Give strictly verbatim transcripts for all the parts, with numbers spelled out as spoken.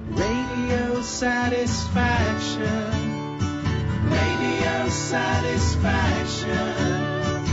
Radio Satisfaction, Radio Satisfaction.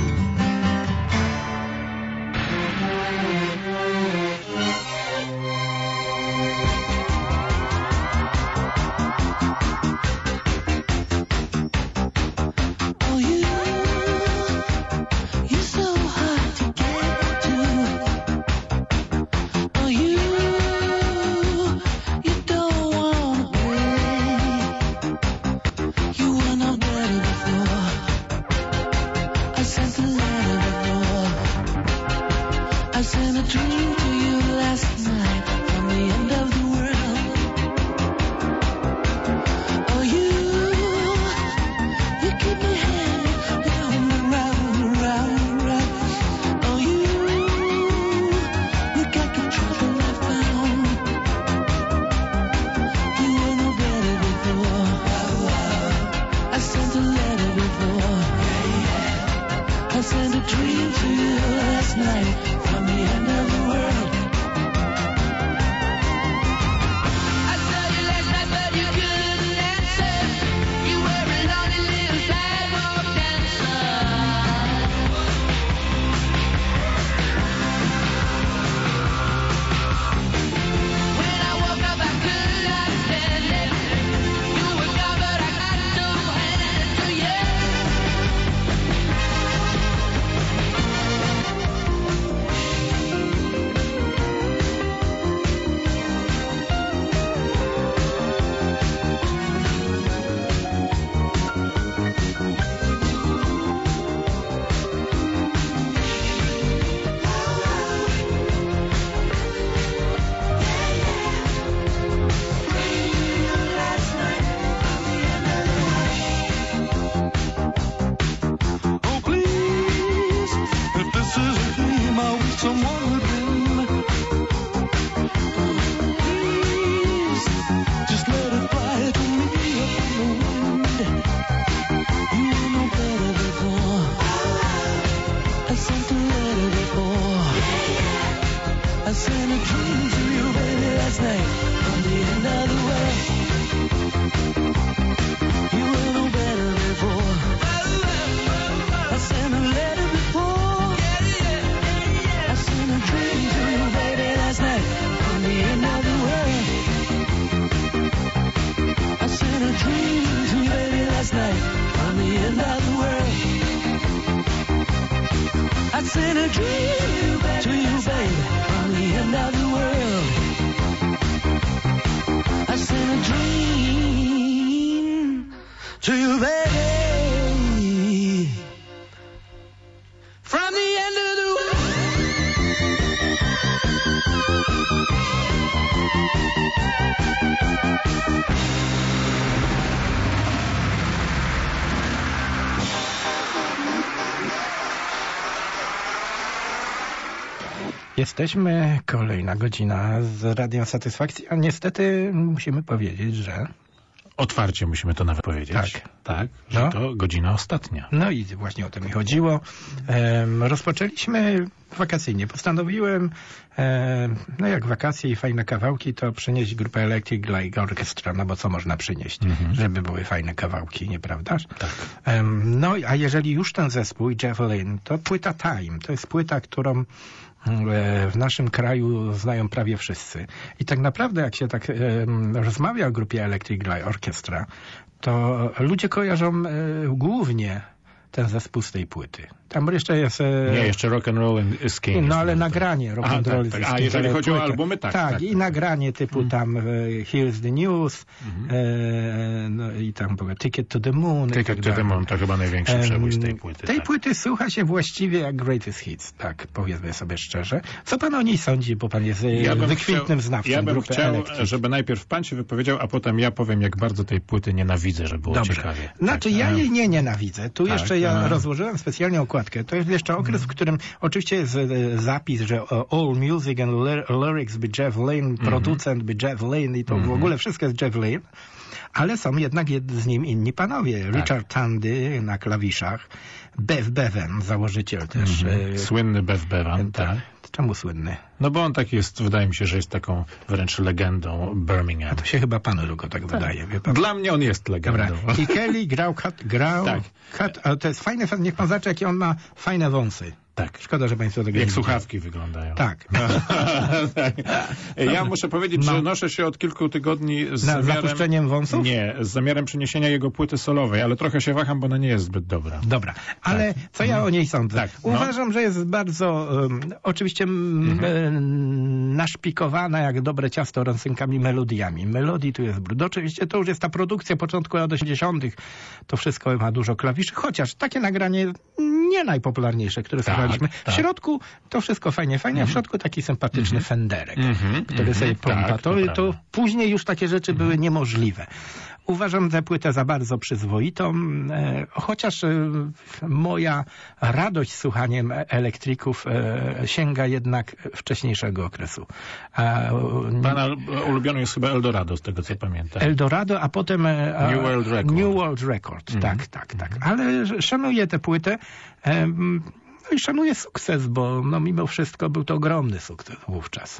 Jesteśmy, kolejna godzina z Radiem Satysfakcji, a niestety musimy powiedzieć, że... Otwarcie musimy to nawet powiedzieć. Tak. Tak, że no. To godzina ostatnia. No i właśnie o to mi chodziło. Um, rozpoczęliśmy wakacyjnie. Postanowiłem, um, no jak wakacje i fajne kawałki, to przynieść grupę Electric Light Orchestra, no bo co można przynieść, mm-hmm. żeby były fajne kawałki, nieprawdaż? Tak. Um, no a jeżeli już ten zespół i Jeff Lynne, to płyta Time. To jest płyta, którą w naszym kraju znają prawie wszyscy. I tak naprawdę, jak się tak um, rozmawia o grupie Electric Light Orchestra, to ludzie kojarzą e, głównie ten zespół z tej płyty. Tam jeszcze jest... E... Nie, jeszcze Rock and Roll is King. No ale nagranie Rock and Roll is King. A jeżeli chodzi o albumy, tak. Tak, tak i tak. nagranie typu mm. tam e, Here's the News mm-hmm. e, no i tam było Ticket to the Moon. Ticket tak to the Moon to chyba największy przebój z tej płyty. Tej tak. płyty słucha się właściwie jak Greatest Hits, tak powiedzmy sobie szczerze. Co pan o niej sądzi, bo pan jest ja wykwintnym chciał, znawcą Ja bym grupy chciał, Electric. żeby najpierw pan się wypowiedział, a potem ja powiem, jak bardzo tej płyty nienawidzę, żeby było Dobrze. ciekawie. Znaczy tak, ja a... jej nie nienawidzę. Tu tak, jeszcze ja a... rozłożyłem specjalnie okładkę. To jest jeszcze okres, w którym oczywiście jest e, zapis, że all music and ly- lyrics by Jeff Lynne, mm-hmm. producent by Jeff Lynne i to mm-hmm. w ogóle wszystko jest Jeff Lynne. Ale są jednak z nim inni panowie. Tak. Richard Tandy na klawiszach, Bev Bevan, założyciel też. Mm-hmm. Słynny Bev Bevan, tak. Czemu słynny? No bo on tak jest, wydaje mi się, że jest taką wręcz legendą Birmingham. A to się chyba panu tylko tak, tak. wydaje. Wie pan? Dla mnie on jest legendą. Dobra. I Kelly grał, kat, grał tak. kat, ale to jest fajne, niech pan zobaczy, jakie on ma fajne wąsy. Tak. Szkoda, że państwo tego Jak nie słuchawki wyglądają. Tak. tak. Ja muszę powiedzieć, no. że noszę się od kilku tygodni z Na, zamiarem... zapuszczeniem wąsów? Nie, z zamiarem przeniesienia jego płyty solowej, ale trochę się waham, bo ona nie jest zbyt dobra. Dobra, ale tak. co ja o niej sądzę? Tak. No. Uważam, że jest bardzo um, oczywiście mhm. naszpikowana jak dobre ciasto rosynkami melodiami. Melodii tu jest brud. Oczywiście to już jest ta produkcja początku lat osiemdziesiątych. To wszystko ma dużo klawiszy, chociaż takie nagranie nie najpopularniejsze, które tak, słuchaliśmy. W tak. środku to wszystko fajnie, fajnie, mhm. a w środku taki sympatyczny mhm. fenderek, mhm. który mhm. sobie pompa. Tak, to, to, to później już takie rzeczy mhm. były niemożliwe. Uważam tę płytę za bardzo przyzwoitą, e, chociaż e, moja radość z słuchaniem elektryków e, sięga jednak wcześniejszego okresu. A, Pana ulubiony jest chyba Eldorado, z tego co pamiętam. Eldorado, a potem e, New World Record. New World Record. Mm. Tak, tak, tak. Ale szanuję tę płytę. E, no i szanuję sukces, bo no, mimo wszystko był to ogromny sukces wówczas.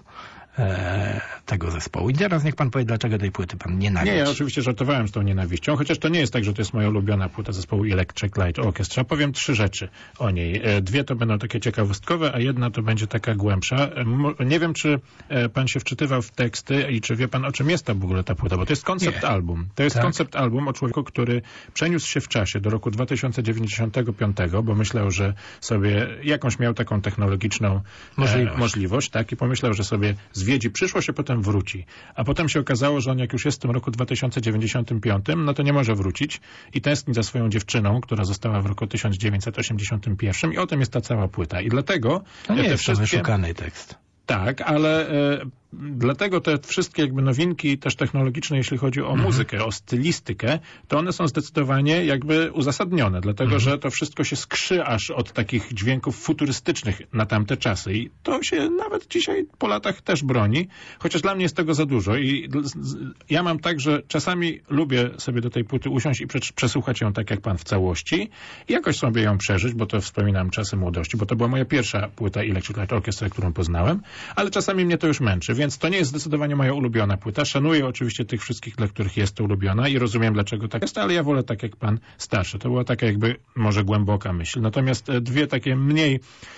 E, tego zespołu. I teraz niech pan powie, dlaczego tej płyty pan nienawidzi. Nie, ja oczywiście żartowałem z tą nienawiścią, chociaż to nie jest tak, że to jest moja ulubiona płyta zespołu Electric Light Orchestra. Powiem trzy rzeczy o niej. E, dwie to będą takie ciekawostkowe, a jedna to będzie taka głębsza. E, nie wiem, czy e, pan się wczytywał w teksty i czy wie pan, o czym jest ta w ogóle ta płyta, bo to jest koncept album. To jest tak. koncept album o człowieku, który przeniósł się w czasie do roku dwa tysiące dziewięćdziesiątego piątego, bo myślał, że sobie jakąś miał taką technologiczną możliwość, e, możliwość tak, i pomyślał, że sobie zwiedzi przyszłość, a potem wróci. A potem się okazało, że on jak już jest w tym roku dwa tysiące dziewięćdziesiątym piątym, no to nie może wrócić i tęskni za swoją dziewczyną, która została w roku tysiąc dziewięćset osiemdziesiątym pierwszym i o tym jest ta cała płyta. I dlatego to nie te jest wszystkie... wyszukany tekst. Tak, ale e, dlatego te wszystkie jakby nowinki też technologiczne, jeśli chodzi o mhm. muzykę, o stylistykę, to one są zdecydowanie jakby uzasadnione, dlatego mhm. że to wszystko się skrzy aż od takich dźwięków futurystycznych na tamte czasy i to się nawet dzisiaj po latach też broni, chociaż dla mnie jest tego za dużo i ja mam tak, że czasami lubię sobie do tej płyty usiąść i przesłuchać ją tak jak pan w całości i jakoś sobie ją przeżyć, bo to wspominam czasy młodości, bo to była moja pierwsza płyta Electric Light Orchestra, którą poznałem, ale czasami mnie to już męczy, więc to nie jest zdecydowanie moja ulubiona płyta. Szanuję oczywiście tych wszystkich, dla których jest to ulubiona i rozumiem, dlaczego tak jest, ale ja wolę tak jak pan starszy. To była taka jakby może głęboka myśl. Natomiast dwie takie mniej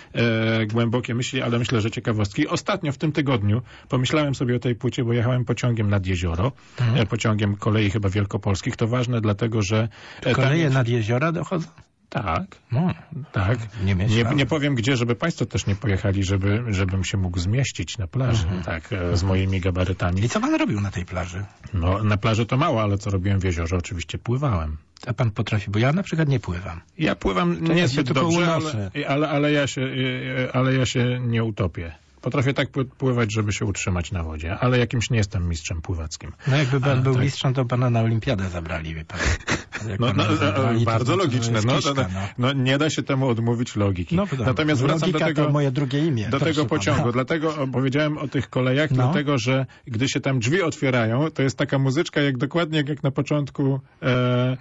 e, głębokie myśli, ale myślę, że ciekawostki. Ostatnio w tym tygodniu pomyślałem sobie o tej płycie, bo jechałem pociągiem nad jezioro, mhm. e, pociągiem kolei chyba wielkopolskich. To ważne dlatego, że... E, Koleje tam... nad jeziora dochodzą? Tak, no, tak. Nie, nie, nie powiem gdzie, żeby państwo też nie pojechali, żeby, żebym się mógł zmieścić na plaży, mhm. tak, z moimi gabarytami. I co pan robił na tej plaży? No, na plaży to mało, ale co robiłem w jeziorze? Oczywiście pływałem. A pan potrafi, bo ja na przykład nie pływam. Ja pływam to niezbyt dobrze, ale, ale, ale, ja się, ale ja się nie utopię. Potrafię tak pływać, żeby się utrzymać na wodzie, ale jakimś nie jestem mistrzem pływackim. No jakby pan a, był tak. mistrzem, to pana na olimpiadę zabrali, wie pan. No, no, zabrali, bardzo to, logiczne. To no, kiszka, no, no. no nie da się temu odmówić logiki. No, Natomiast wracam do tego, to moje drugie imię, do tego pociągu. Pana. Dlatego powiedziałem o tych kolejach, no. dlatego, że gdy się tam drzwi otwierają, to jest taka muzyczka, jak dokładnie jak na początku... E,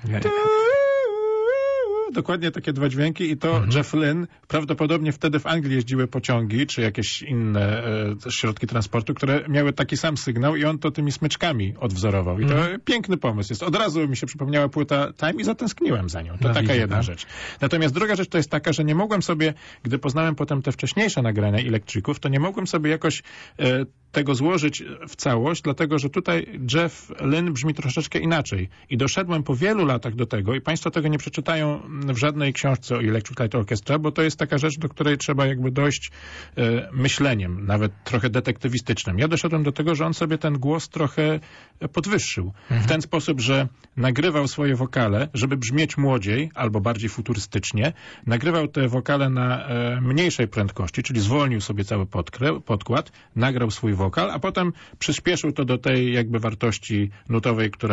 dokładnie takie dwa dźwięki i to mhm. Jeff Lynne, prawdopodobnie wtedy w Anglii jeździły pociągi, czy jakieś inne e, środki transportu, które miały taki sam sygnał i on to tymi smyczkami odwzorował. I mhm. to piękny pomysł jest. Od razu mi się przypomniała płyta Time i zatęskniłem za nią. To no, taka widzę, jedna tak? rzecz. Natomiast druga rzecz to jest taka, że nie mogłem sobie, gdy poznałem potem te wcześniejsze nagrania Electriców, to nie mogłem sobie jakoś e, tego złożyć w całość, dlatego, że tutaj Jeff Lynne brzmi troszeczkę inaczej. I doszedłem po wielu latach do tego i państwo tego nie przeczytają w żadnej książce o Electric Light Orchestra, bo to jest taka rzecz, do której trzeba jakby dojść e, myśleniem, nawet trochę detektywistycznym. Ja doszedłem do tego, że on sobie ten głos trochę podwyższył. Mhm. W ten sposób, że nagrywał swoje wokale, żeby brzmieć młodziej albo bardziej futurystycznie. Nagrywał te wokale na e, mniejszej prędkości, czyli zwolnił sobie cały podkrę, podkład, nagrał swój wokal, a potem przyspieszył to do tej jakby wartości nutowej, która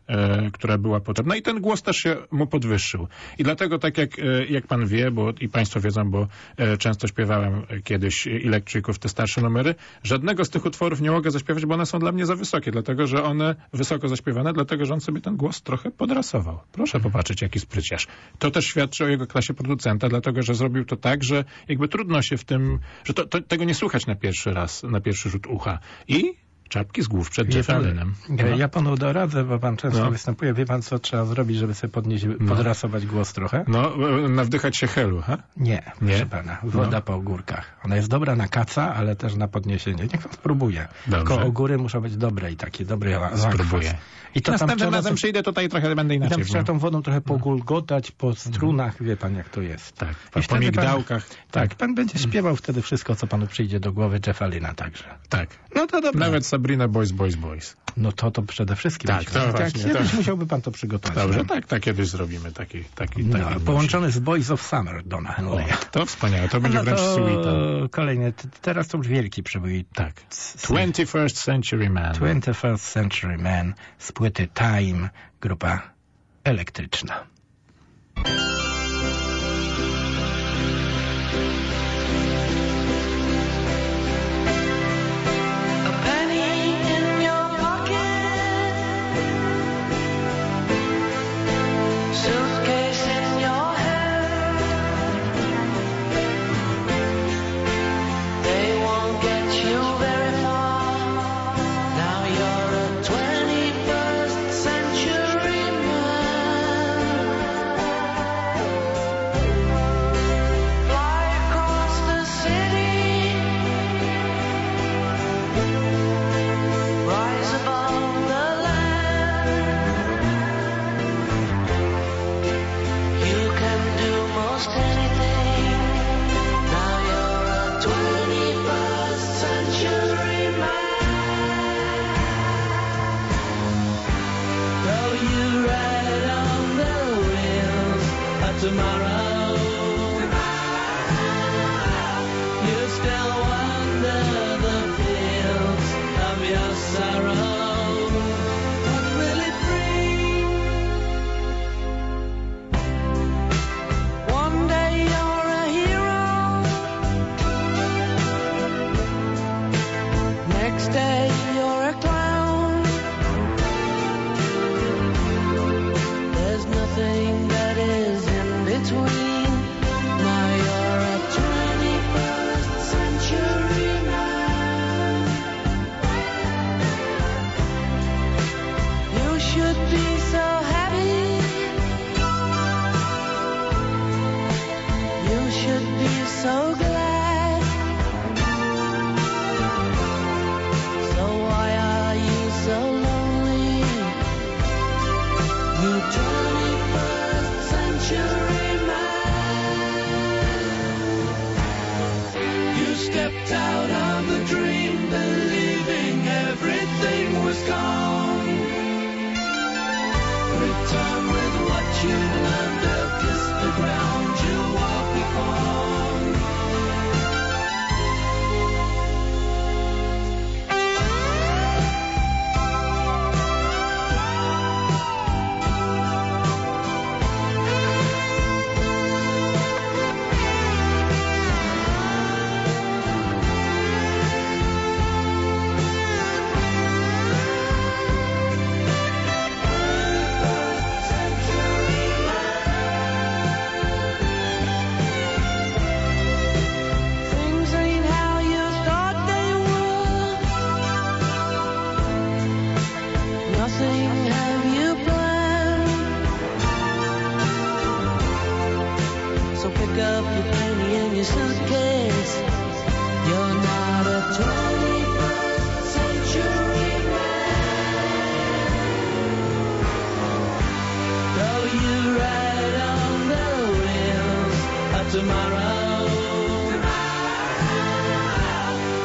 e, która była potrzebna i ten głos też się mu podwyższył. I dlatego tak jak, e, jak pan wie, bo i państwo wiedzą, bo e, często śpiewałem kiedyś Electriców, te starsze numery, żadnego z tych utworów nie mogę zaśpiewać, bo one są dla mnie za wysokie, dlatego że one wysoko zaśpiewane, dlatego że on sobie ten głos trochę podrasował. Proszę popatrzeć, jaki spryciarz. To też świadczy o jego klasie producenta, dlatego że zrobił to tak, że jakby trudno się w tym, że to, to, tego nie słychać na pierwszy raz, na pierwszy rzut ucha. I czapki z głów przed Jeffem Lynnem. No. Ja panu doradzę, bo pan często no. występuje. Wie pan, co trzeba zrobić, żeby sobie podnieść, no. podrasować głos trochę? No, nawdychać się helu, ha? Nie, nie, proszę pana. Woda no. po ogórkach. Ona jest dobra na kaca, ale też na podniesienie. Niech pan spróbuje. Dobrze. Tylko ogóry muszą być dobre i takie dobre. Spróbuję. I to następnym tam razem przyjdę tutaj trochę będę inaczej. I tam trzeba tą wodą trochę pogulgotać po strunach, wie pan jak to jest. Tak, I po migdałkach. Pan, tak, pan będzie śpiewał wtedy wszystko, co panu przyjdzie do głowy, Jeffa Lynna także. Tak. No to dobrze. Nawet Sabrina Boys, Boys, Boys. No to to przede wszystkim. Tak, to właśnie. Kiedyś to... musiałby pan to przygotować. Dobrze, no? tak, tak kiedyś zrobimy taki, taki, no, taki połączony z Boys of Summer Donna Henleya. To wspaniałe, to będzie no wręcz to suita. Kolejny, teraz to już wielki przybój. Tak. twenty-first Century Man. twenty-first Century Man z płyty Time, grupa elektryczna.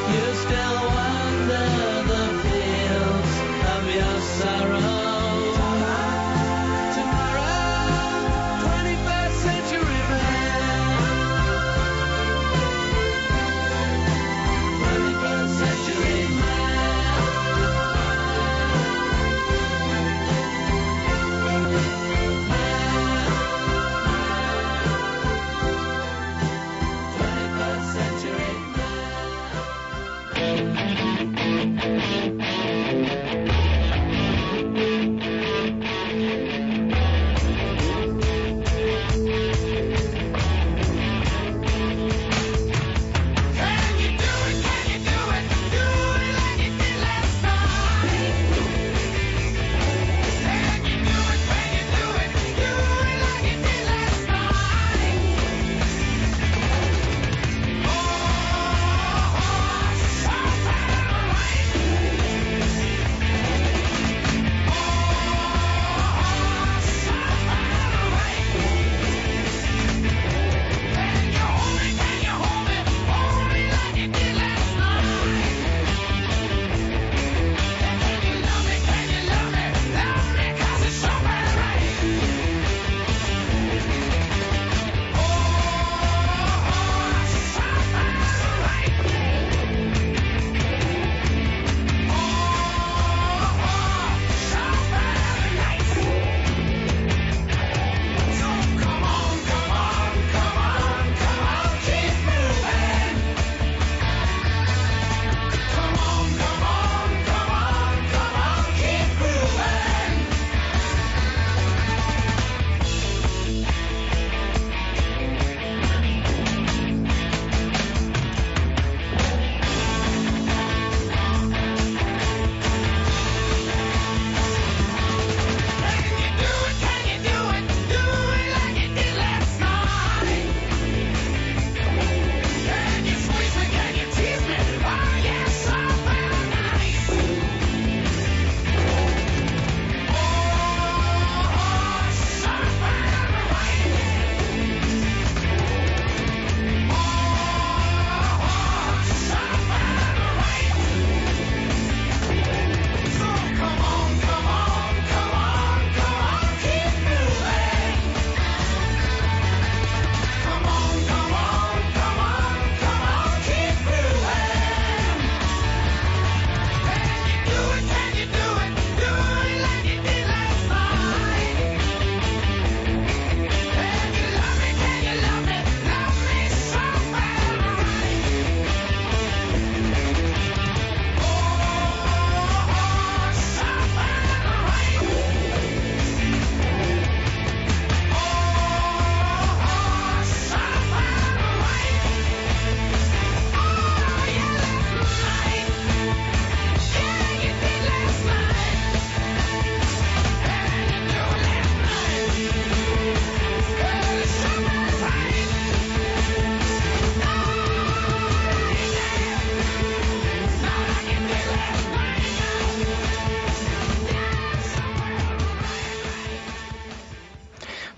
Still wander the fields of your sorrow.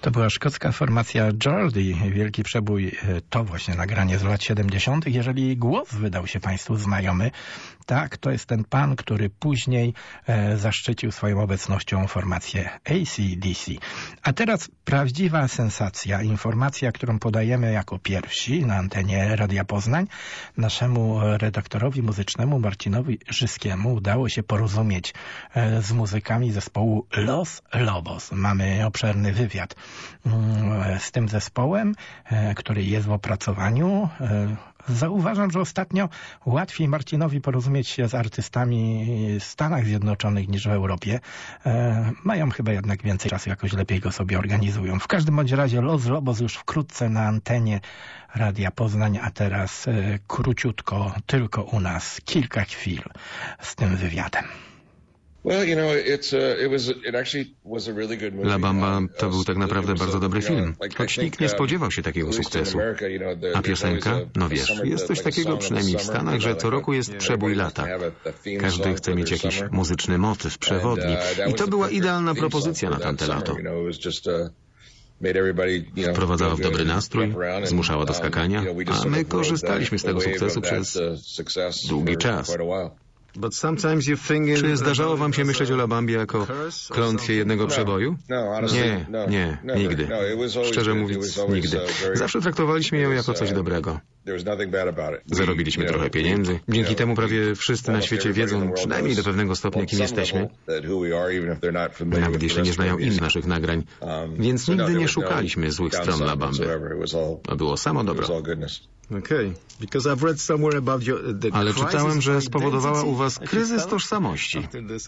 To była szkocka formacja Geordie, wielki przebój, to właśnie nagranie z lat siedemdziesiątych. Jeżeli głos wydał się Państwu znajomy, tak, to jest ten pan, który później e, zaszczycił swoją obecnością formację A C D C. A teraz prawdziwa sensacja, informacja, którą podajemy jako pierwsi na antenie Radia Poznań. Naszemu redaktorowi muzycznemu Marcinowi Żyskiemu udało się porozumieć e, z muzykami zespołu Los Lobos. Mamy obszerny wywiad mm, z tym zespołem, e, który jest w opracowaniu. E, Zauważam, że ostatnio łatwiej Marcinowi porozumieć się z artystami w Stanach Zjednoczonych niż w Europie. E, mają chyba jednak więcej czasu, jakoś lepiej go sobie organizują. W każdym bądź razie Los Lobos już wkrótce na antenie Radia Poznań, a teraz e, króciutko, tylko u nas, kilka chwil z tym wywiadem. La Bamba to był tak naprawdę bardzo dobry film, choć nikt nie spodziewał się takiego sukcesu. A piosenka? No wiesz, jest coś takiego przynajmniej w Stanach, że co roku jest przebój lata. Każdy chce mieć jakiś muzyczny motyw, przewodni. I to była idealna propozycja na tamte lato. Wprowadzała w dobry nastrój, zmuszała do skakania, a my korzystaliśmy z tego sukcesu przez długi czas. Czy zdarzało wam się myśleć o La Bambie jako klątwie jednego przeboju? Nie, nie, nigdy. Szczerze mówiąc, nigdy. Zawsze traktowaliśmy ją jako coś dobrego. Zarobiliśmy trochę pieniędzy. Dzięki temu prawie wszyscy na świecie wiedzą, przynajmniej do pewnego stopnia, kim jesteśmy, nawet jeśli nie znają innych naszych nagrań. Więc nigdy nie szukaliśmy złych stron La Bamby. To było samo dobro. Ale czytałem, że spowodowała u was kryzys tożsamości.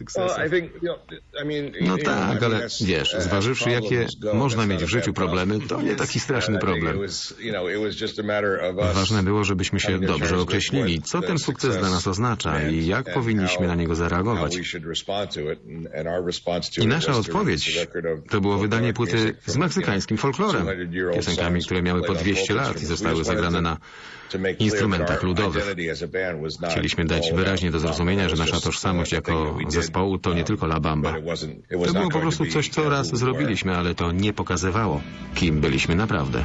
No tak, ale wiesz, zważywszy jakie można mieć w życiu problemy, to nie taki straszny problem. Ważne było, żebyśmy się dobrze określili, co ten sukces dla nas oznacza i jak powinniśmy na niego zareagować. I nasza odpowiedź to było wydanie płyty z meksykańskim folklorem, piosenkami, które miały po dwieście lat i zostały zagrane na instrumentach ludowych. Chcieliśmy dać wyraźnie do zrozumienia, że nasza tożsamość jako zespołu to nie tylko La Bamba. To było po prostu coś, co raz zrobiliśmy, ale to nie pokazywało, kim byliśmy naprawdę.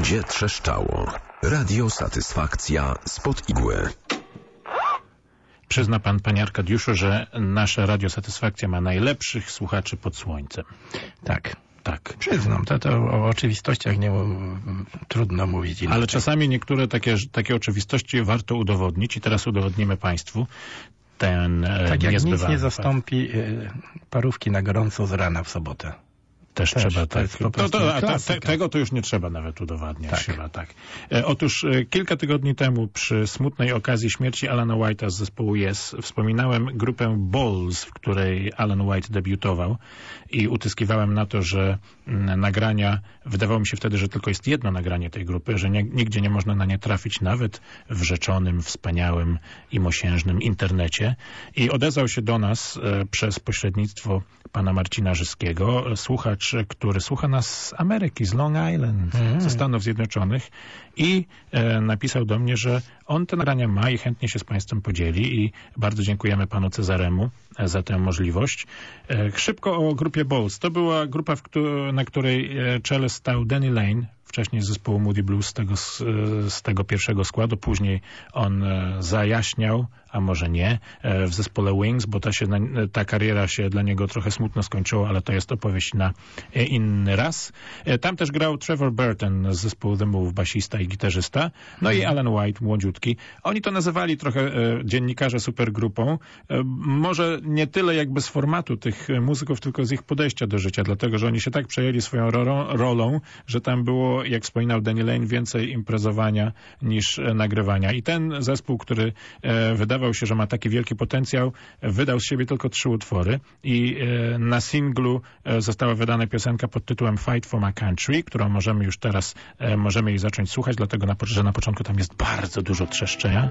Wszędzie trzeszczało. Radio Satysfakcja spod igły. Przyzna pan, panie Arkadiuszu, że nasze Radio Satysfakcja ma najlepszych słuchaczy pod słońcem. Tak. Tak. Przyznam, to, to o oczywistościach nie m, trudno mówić inaczej. Ale czasami niektóre takie, takie oczywistości warto udowodnić i teraz udowodnimy państwu ten tak jak nic nie fakt. zastąpi y, parówki na gorąco z rana w sobotę. Też, Też trzeba, tak. To, to, to, a te, tego to już nie trzeba nawet udowadniać tak. chyba, tak. E, otóż e, kilka tygodni temu przy smutnej okazji śmierci Alana White'a z zespołu Yes wspominałem grupę Balls, w której Alan White debiutował i utyskiwałem na to, że m, nagrania, wydawało mi się wtedy, że tylko jest jedno nagranie tej grupy, że nie, nigdzie nie można na nie trafić, nawet w rzeczonym, wspaniałym i mosiężnym internecie. I odezwał się do nas e, przez pośrednictwo pana Marcina Żyskiego, słuchacz, który słucha nas z Ameryki, z Long Island, mm. ze Stanów Zjednoczonych i e, napisał do mnie, że on te nagrania ma i chętnie się z państwem podzieli i bardzo dziękujemy panu Cezaremu e, za tę możliwość. E, szybko o grupie Balls. To była grupa, w któ- na której e, czele stał Danny Lane, wcześniej z zespołu Moody Blues z tego, z, z tego pierwszego składu. Później on e, zajaśniał, a może nie, e, w zespole Wings, bo ta, się, ta kariera się dla niego trochę smutno skończyła, ale to jest opowieść na e, inny raz. E, tam też grał Trevor Burton z zespołu The Move, basista i gitarzysta. No hmm. i Alan White, młodziutki. Oni to nazywali trochę e, dziennikarze supergrupą. E, może nie tyle jakby z formatu tych muzyków, tylko z ich podejścia do życia, dlatego, że oni się tak przejęli swoją rolą, rolą że tam było, jak wspominał Danny Lane, więcej imprezowania niż e, nagrywania. I ten zespół, który e, wydawał się, że ma taki wielki potencjał, wydał z siebie tylko trzy utwory i e, na singlu e, została wydana piosenka pod tytułem Fight for My Country, którą możemy już teraz, e, możemy jej zacząć słuchać, dlatego, na, że na początku tam jest bardzo dużo trzeszczenia.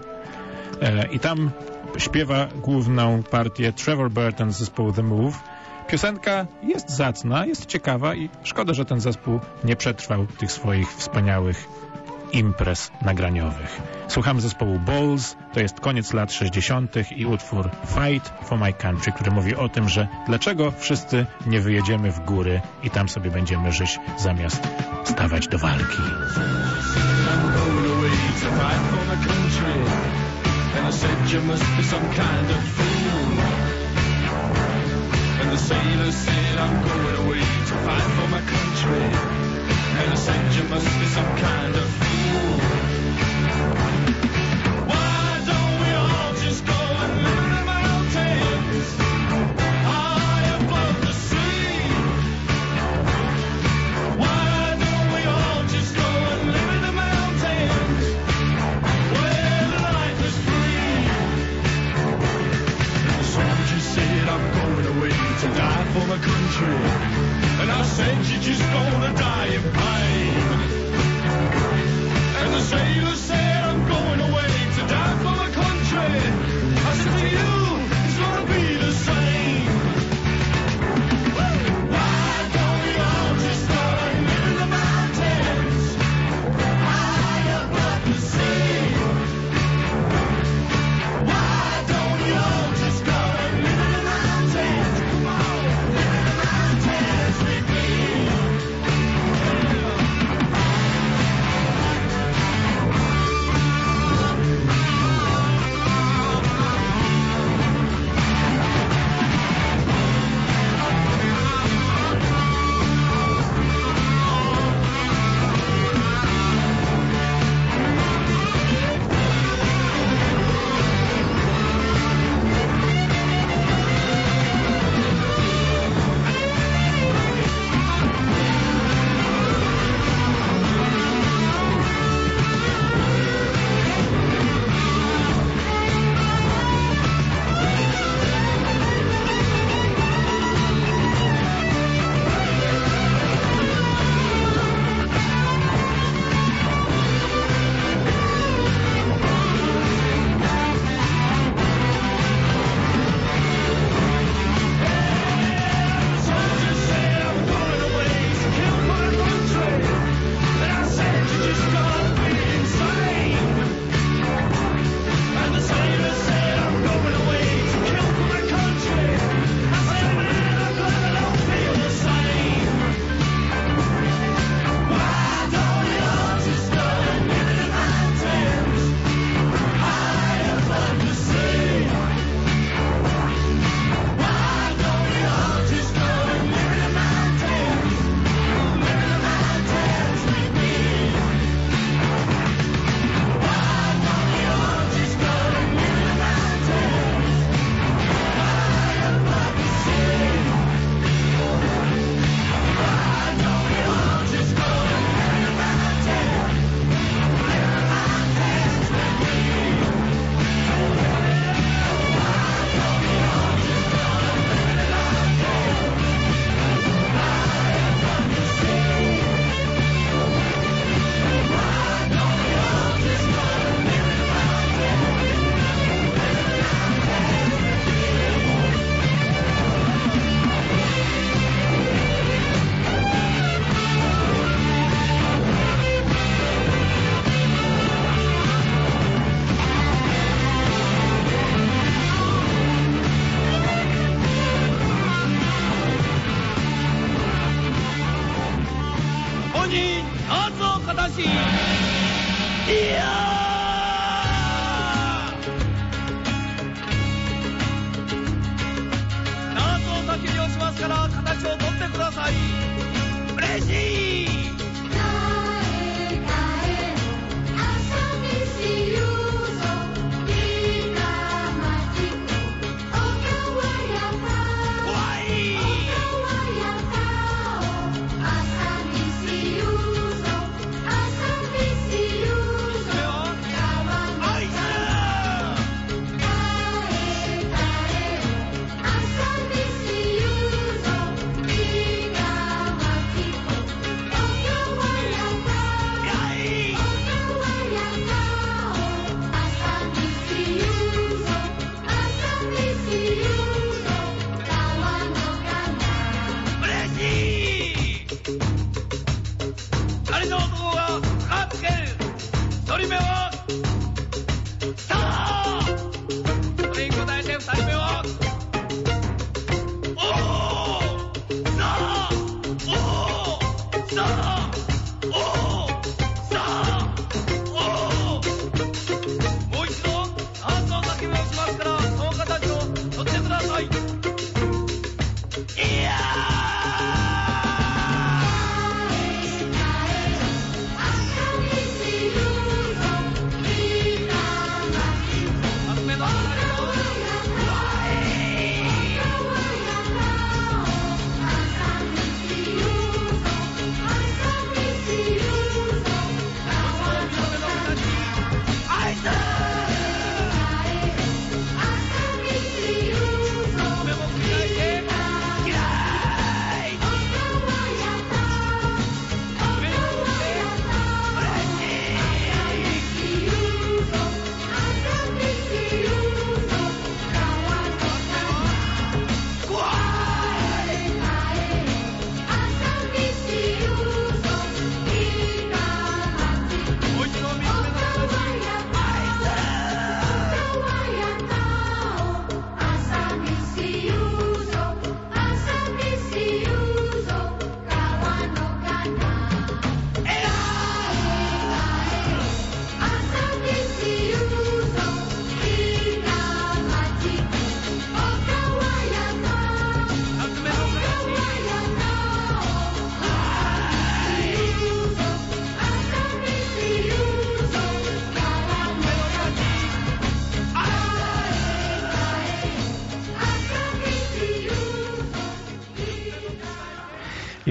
E, I tam śpiewa główną partię Trevor Burton z zespołu The Move. Piosenka jest zacna, jest ciekawa i szkoda, że ten zespół nie przetrwał tych swoich wspaniałych imprez nagraniowych. Słuchamy zespołu Balls, to jest koniec lat sześćdziesiątych i utwór Fight for My Country, który mówi o tym, że dlaczego wszyscy nie wyjedziemy w góry i tam sobie będziemy żyć, zamiast stawać do walki. The sailor said, I'm going away to fight for my country. And I said, you must be some kind of fool. Why don't we all just go and live in the mountains, high above the sea? Why don't we all just go and live in the mountains, where life is free? The soldier said, I'm going away to die for my country. And I said, you're just gonna die in pain. And the sailor said, I'm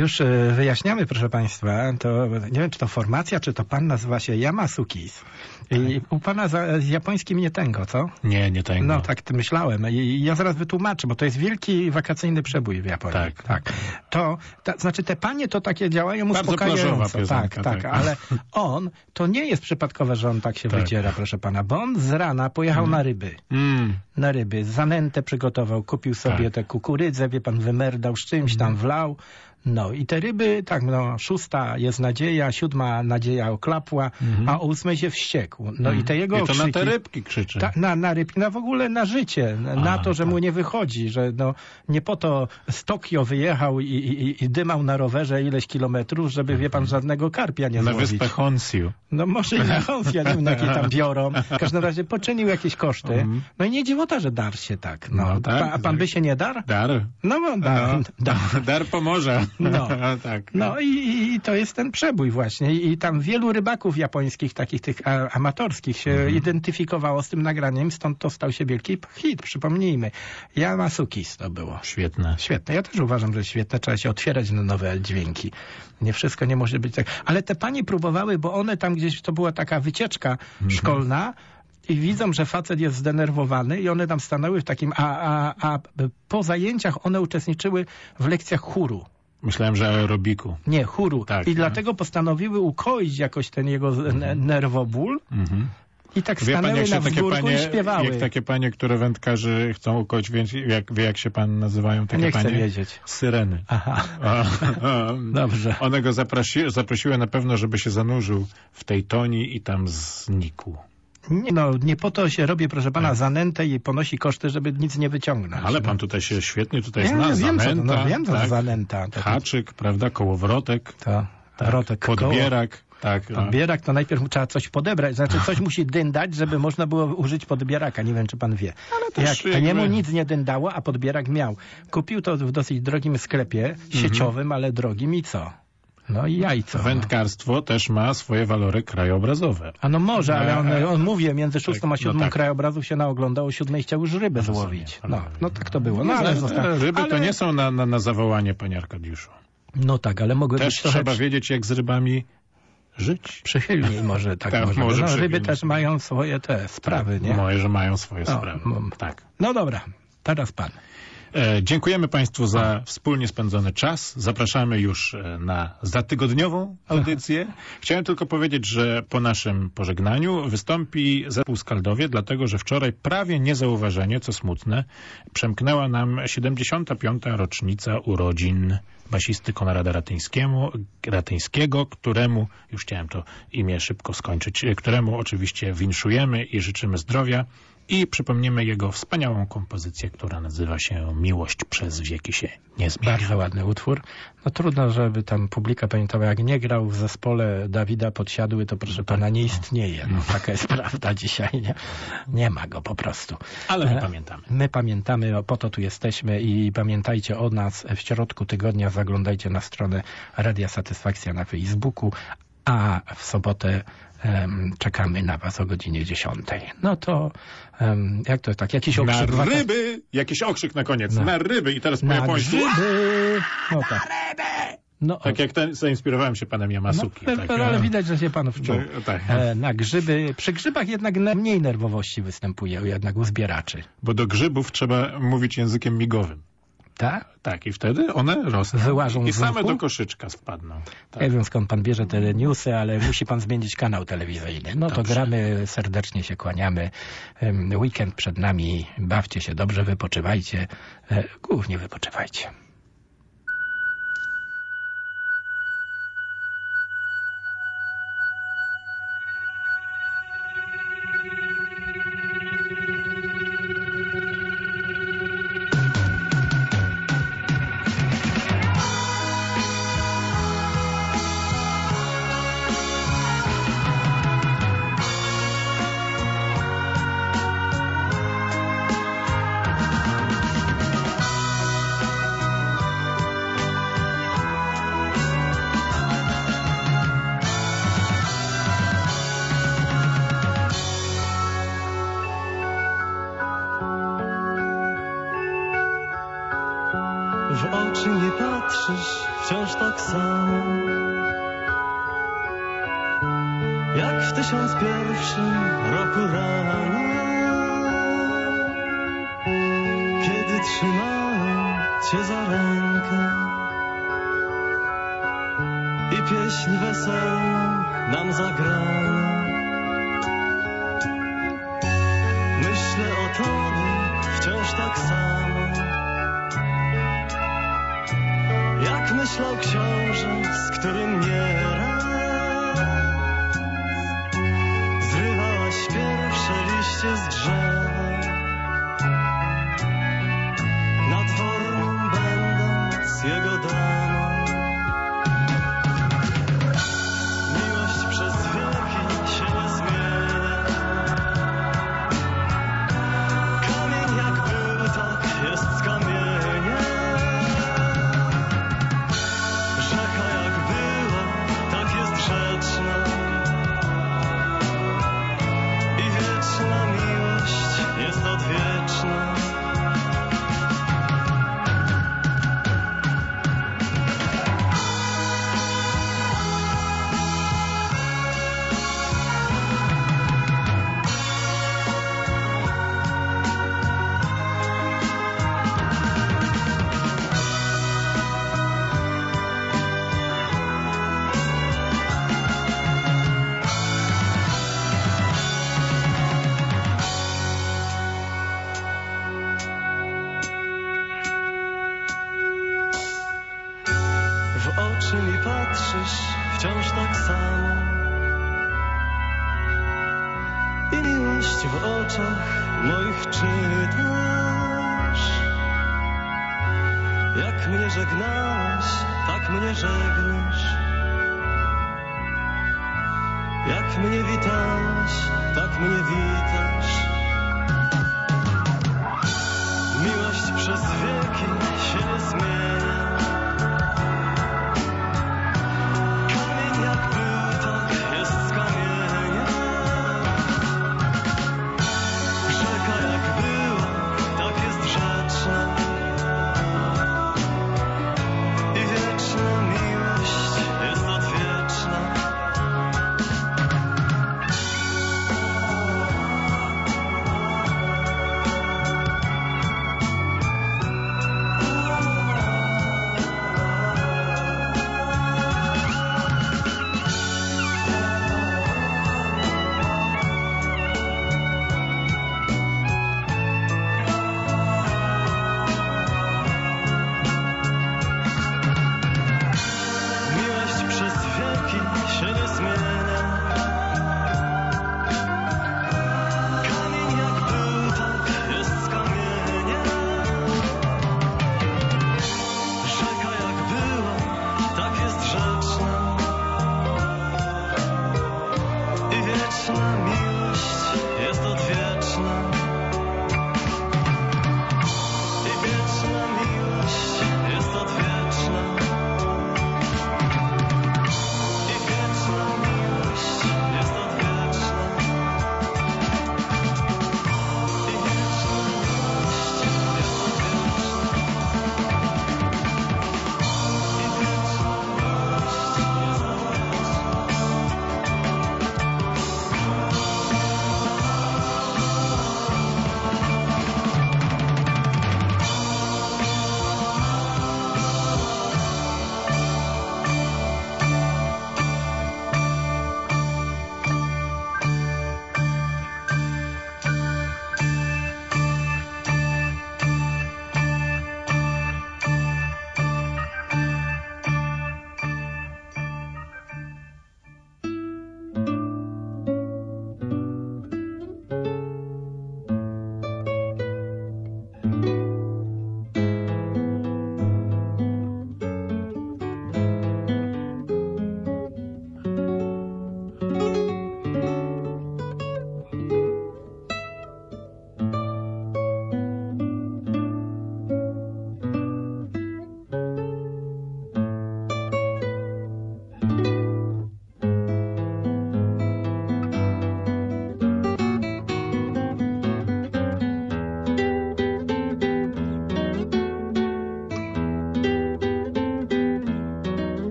Już wyjaśniamy, proszę państwa, to nie wiem, czy to formacja, czy to pan nazywa się Yamasukis. I u pana za, z japońskim nie tęgo, co? Nie, nie tęgo. No tak myślałem. I ja zaraz wytłumaczę, bo to jest wielki wakacyjny przebój w Japonii. Tak. tak. To, ta, znaczy te panie to takie działają bardzo uspokajająco. Piosenka, tak, tak, tak, ale on, to nie jest przypadkowe, że on tak się tak. wydziera, proszę pana, bo on z rana pojechał mm. na ryby. Mm. Na ryby. Zanętę przygotował, kupił sobie tak. te kukurydzę, wie pan, wymerdał z czymś, tam wlał. No i te ryby, tak, no, szósta jest nadzieja, siódma nadzieja oklapła, mm-hmm. a o ósmej się wściekł. No mm. i te jego I to okrzyki, na te rybki krzyczy. Ta, na, na rybki, na w ogóle na życie, na, a, na to, że tak. mu nie wychodzi, że no, nie po to z Tokio wyjechał i, i, i dymał na rowerze ileś kilometrów, żeby, wie pan, żadnego karpia nie na złowić. Na wyspę Honshu. No może i na Honshu, ja nie wiem, jakie tam biorą. W każdym razie poczynił jakieś koszty. Mm. No i nie dziwota, że dar się tak. No, no tak, pa, a pan by się nie dar? Dar. No, no dar. No, dar. dar pomoże. No. Tak. No i, i to jest ten przebój właśnie. I, i tam wielu rybaków japońskich, takich tych a, amatorskich się mhm. identyfikowało z tym nagraniem, stąd to stał się wielki hit, przypomnijmy. Yamasukis to było. Świetne. Świetne. Ja też uważam, że świetne. Trzeba się otwierać na nowe dźwięki. Nie wszystko nie może być tak. Ale te panie próbowały, bo one tam gdzieś, to była taka wycieczka mhm. szkolna, i widzą, że facet jest zdenerwowany i one tam stanęły w takim, a, a, a po zajęciach one uczestniczyły w lekcjach chóru. Myślałem, że aerobiku. Nie, chóru. Tak, I no. dlatego postanowiły ukoić jakoś ten jego mhm. nerwoból. Mhm. I tak wie stanęły pan, na wzgórku panie, i śpiewały. Jak takie panie, które wędkarzy chcą ukoić, wie jak, wie jak się pan nazywają takie nie panie? Nie chcę wiedzieć. Syreny. Aha. A, a, Dobrze. One go zaprosi, zaprosiły na pewno, żeby się zanurzył w tej toni i tam znikł. Nie, no, nie po to się robi, proszę pana, tak. zanętę i ponosi koszty, żeby nic nie wyciągnąć. Ale pan tutaj się świetnie, tutaj jest ja, na wiem, zanęta. Co to, no, wiem, co tak, to zanęta. Tak. Haczyk, prawda, kołowrotek. To, tak, wrotek, podbierak. Koło. Tak, podbierak to najpierw trzeba coś podebrać, znaczy coś musi dyndać, żeby można było użyć podbieraka. Nie wiem, czy pan wie. Ale też Jak, jakby... A jemu nic nie dyndało, a podbierak miał. Kupił to w dosyć drogim sklepie, mhm. sieciowym, ale drogim i co? No i jajco. Wędkarstwo no. też ma swoje walory krajobrazowe. A no może, ale on, on mówi, między szóstą tak, a siódmą no tak. krajobrazów się naoglądał, o siódmej chciał już rybę no, złowić. No, no tak to było. No, ale ale ryby ale... to nie są na, na, na zawołanie, panie Arkadiuszu. No tak, ale mogły też być trzeba trochę... wiedzieć, jak z rybami żyć. Przychylniej może tak, tak może. może no, ryby też mają swoje te sprawy, tak, nie? Może, że mają swoje no, sprawy. Tak. No dobra, teraz pan. E, dziękujemy państwu za wspólnie spędzony czas. Zapraszamy już na zatygodniową audycję. Chciałem tylko powiedzieć, że po naszym pożegnaniu wystąpi zespół Skaldowie, dlatego że wczoraj prawie niezauważenie, co smutne, przemknęła nam siedemdziesiąta piąta rocznica urodzin basisty Konrada Ratyńskiemu, Ratyńskiego, któremu, już chciałem to imię szybko skończyć, któremu oczywiście winszujemy i życzymy zdrowia. I przypomnimy jego wspaniałą kompozycję, która nazywa się Miłość przez wieki się nie zmienia. Bardzo ładny utwór. No trudno, żeby tam publika pamiętała, jak nie grał w zespole Dawida Podsiadły, to proszę pana, nie istnieje. No, taka jest prawda dzisiaj. Nie, nie ma go po prostu. Ale my pamiętamy. My pamiętamy, po to tu jesteśmy i pamiętajcie o nas. W środku tygodnia zaglądajcie na stronę Radia Satysfakcja na Facebooku, a w sobotę Um, czekamy na was o godzinie dziesiątej. No to um, jak to jest tak? Jakiś okrzyk... Na ryby! Jakiś okrzyk na koniec. Na, na ryby i teraz po na japońsku. Grzyby! No tak. Na ryby! No, tak jak ten, zainspirowałem się panem Yamasuki. No, tak, ale widać, że się pan wczuł. No, tak. e, na grzyby. Przy grzybach jednak mniej nerwowości występuje, jednak u zbieraczy. Bo do grzybów trzeba mówić językiem migowym. Tak? Tak, i wtedy one rosną. Wyłażą I z same wąchu? do koszyczka wpadną. Tak. Nie wiem, skąd pan bierze te newsy, ale musi pan zmienić kanał telewizyjny. No to dobrze. Gramy, serdecznie się kłaniamy. Weekend przed nami, bawcie się dobrze, wypoczywajcie. Głównie wypoczywajcie. W oczy nie patrzysz wciąż tak samo, jak w tysiąc pierwszym roku rano, kiedy trzymałem cię za rękę i pieśń weselną nam zagrano. Myślę o tobie wciąż tak samo, jak myślał książę, z którym nieraz zrywałaś pierwsze liście z drzewa, nad Wormą będąc jego damą. Miłość przez wieki się nie zmienia, kamień jak był, tak jest z kamienia. Rzeka jak była, tak jest rzeczna i wieczna miłość jest odwieczna. W oczy mi patrzysz wciąż tak samo i miłość w oczach moich czytasz. Jak mnie żegnałeś, tak mnie żegnasz. Jak mnie witałeś, tak mnie witasz. Miłość przez wieki się nie zmienia.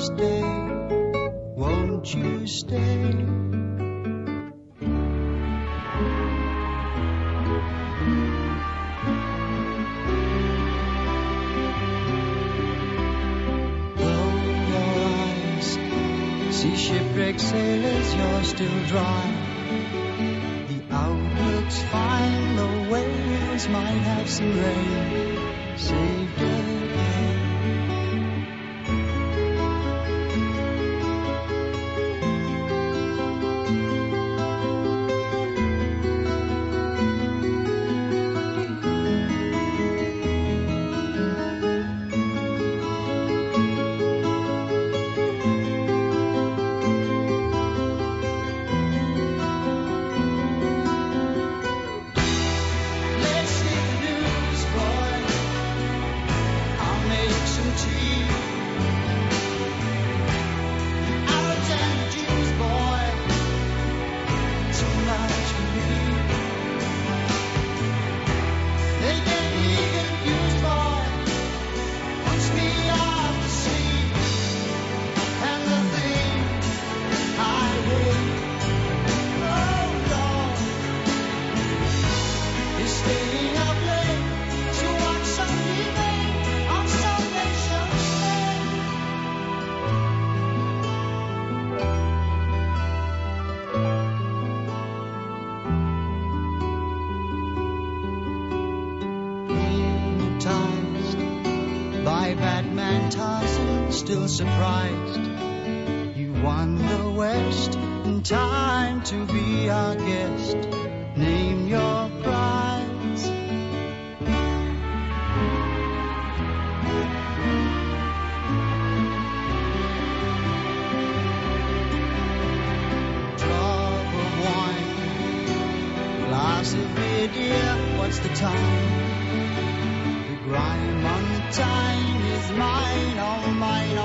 stay? Won't you stay? See shipwrecked sailors, you're still dry. The outlook's fine, the waves might have some rain. Saved again. Still surprised you won the West in time to be our guest. Name your prize. Drop of wine, glass of beer, dear, what's the time? The grime on the time is mine, all mine.